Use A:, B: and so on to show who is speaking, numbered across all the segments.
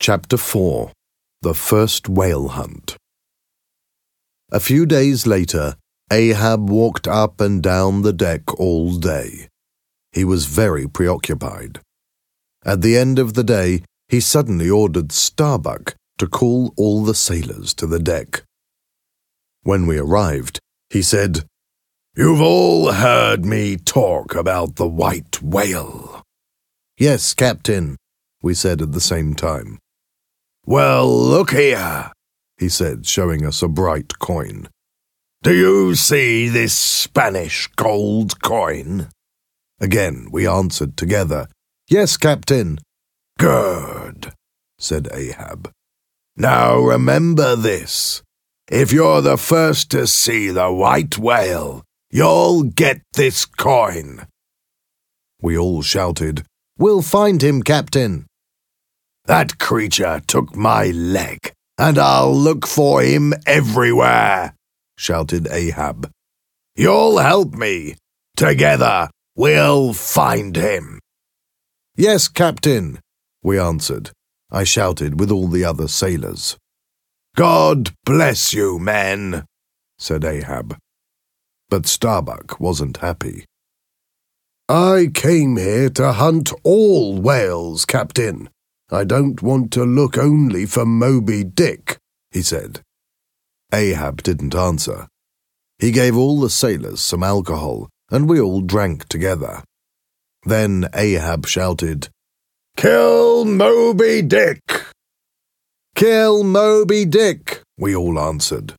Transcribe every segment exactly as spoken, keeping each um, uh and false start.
A: Chapter four. The First Whale Hunt. A few days later, Ahab walked up and down the deck all day. He was very preoccupied. At the end of the day, he suddenly ordered Starbuck to call all the sailors to the deck. When we arrived, he said, "You've all heard me talk about the white whale." "Yes, Captain," we said at the same time. "Well, look here," he said, showing us a bright coin. "Do you see this Spanish gold coin?" Again, we answered together, "Yes, Captain." "Good," said Ahab. "Now remember this. If you're the first to see the white whale, you'll get this coin." We all shouted, "We'll find him, Captain." "That creature took my leg, and I'll look for him everywhere," shouted Ahab. "You'll help me. Together, we'll find him." "Yes, Captain," we answered. I shouted with all the other sailors. "God bless you, men," said Ahab. But Starbuck wasn't happy. "I came here to hunt all whales, Captain. I don't want to look only for Moby Dick," he said. Ahab didn't answer. He gave all the sailors some alcohol, and we all drank together. Then Ahab shouted, "Kill Moby Dick!" "Kill Moby Dick!" we all answered.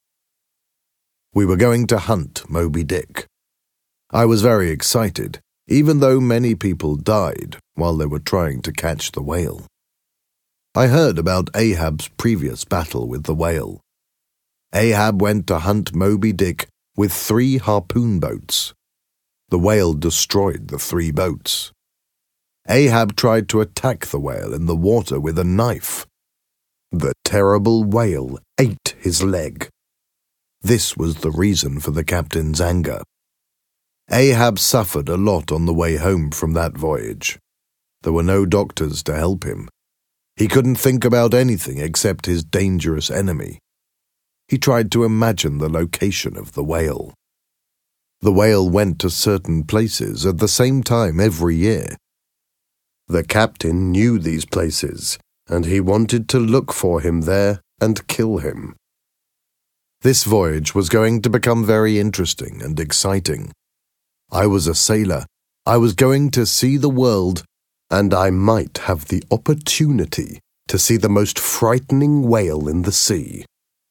A: We were going to hunt Moby Dick. I was very excited, even though many people died while they were trying to catch the whale. I heard about Ahab's previous battle with the whale. Ahab went to hunt Moby Dick with three harpoon boats. The whale destroyed the three boats. Ahab tried to attack the whale in the water with a knife. The terrible whale ate his leg. This was the reason for the captain's anger. Ahab suffered a lot on the way home from that voyage. There were no doctors to help him. He couldn't think about anything except his dangerous enemy. He tried to imagine the location of the whale. The whale went to certain places at the same time every year. The captain knew these places, and he wanted to look for him there and kill him. This voyage was going to become very interesting and exciting. I was a sailor. I was going to see the world, and I might have the opportunity to see the most frightening whale in the sea.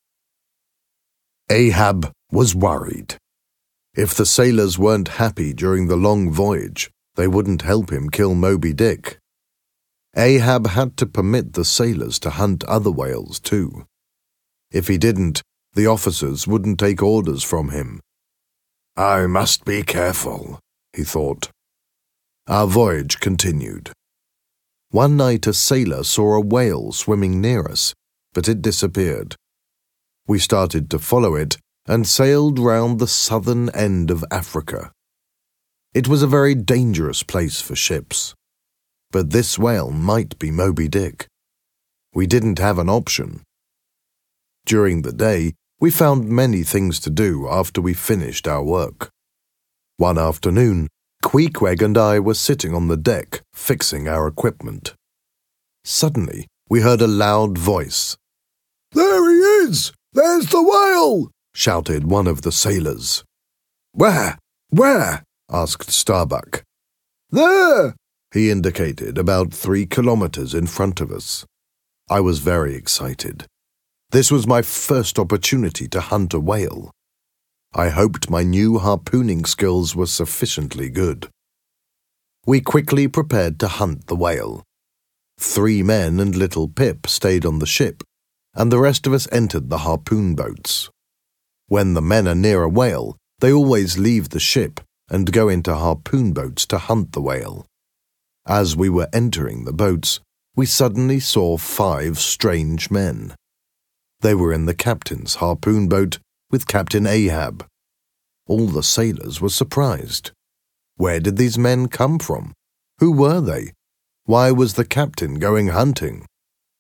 A: Ahab was worried. If the sailors weren't happy during the long voyage, they wouldn't help him kill Moby Dick. Ahab had to permit the sailors to hunt other whales too. If he didn't, the officers wouldn't take orders from him. "I must be careful," he thought. Our voyage continued. One night a sailor saw a whale swimming near us, but it disappeared. We started to follow it and sailed round the southern end of Africa. It was a very dangerous place for ships. But this whale might be Moby Dick. We didn't have an option. During the day, we found many things to do after we finished our work. One afternoon, Queequeg and I were sitting on the deck, fixing our equipment. Suddenly, we heard a loud voice. "There he is! There's the whale!" shouted one of the sailors. "Where? Where?" asked Starbuck. "There!" he indicated about three kilometers in front of us. I was very excited. This was my first opportunity to hunt a whale. I hoped my new harpooning skills were sufficiently good. We quickly prepared to hunt the whale. Three men and little Pip stayed on the ship, and the rest of us entered the harpoon boats. When the men are near a whale, they always leave the ship and go into harpoon boats to hunt the whale. As we were entering the boats, we suddenly saw five strange men. They were in the captain's harpoon boat with Captain Ahab. All the sailors were surprised. Where did these men come from? Who were they? Why was the captain going hunting?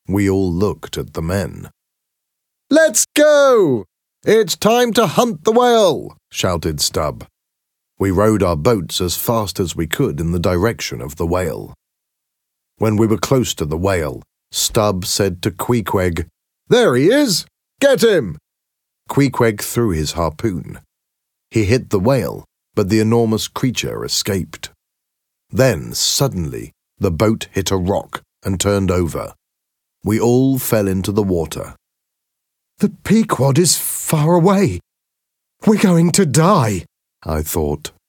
A: We all looked at the men. "Let's go! It's time to hunt the whale!" shouted Stubb. We rowed our boats as fast as we could in the direction of the whale. When we were close to the whale, Stubb said to Queequeg, "There he is! Get him!" Queequeg threw his harpoon. He hit the whale, but the enormous creature escaped. Then, suddenly, the boat hit a rock and turned over. We all fell into the water. "The Pequod is far away. We're going to die," I thought.